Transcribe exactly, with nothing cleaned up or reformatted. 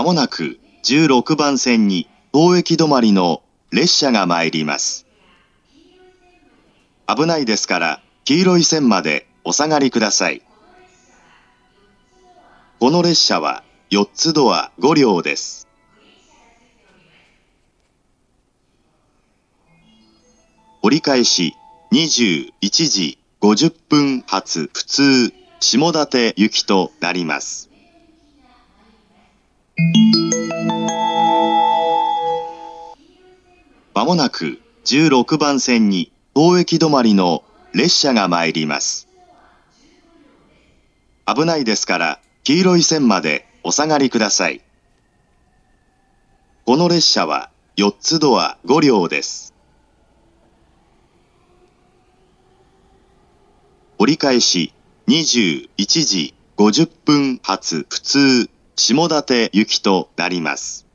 もなくじゅうろくばん線に当駅止まりの列車が参ります。危ないですから黄色い線までお下がりください。この列車はよっつドアごりょうです。折り返しにじゅういちじごじゅっぷん発普通下館行きとなります。まもなくじゅうろくばん線に当駅止まりの列車が参ります。危ないですから黄色い線までお下がりください。この列車はよっつドアごりょうです。折り返しにじゅういちじごじゅっぷん発普通下館行きとなります。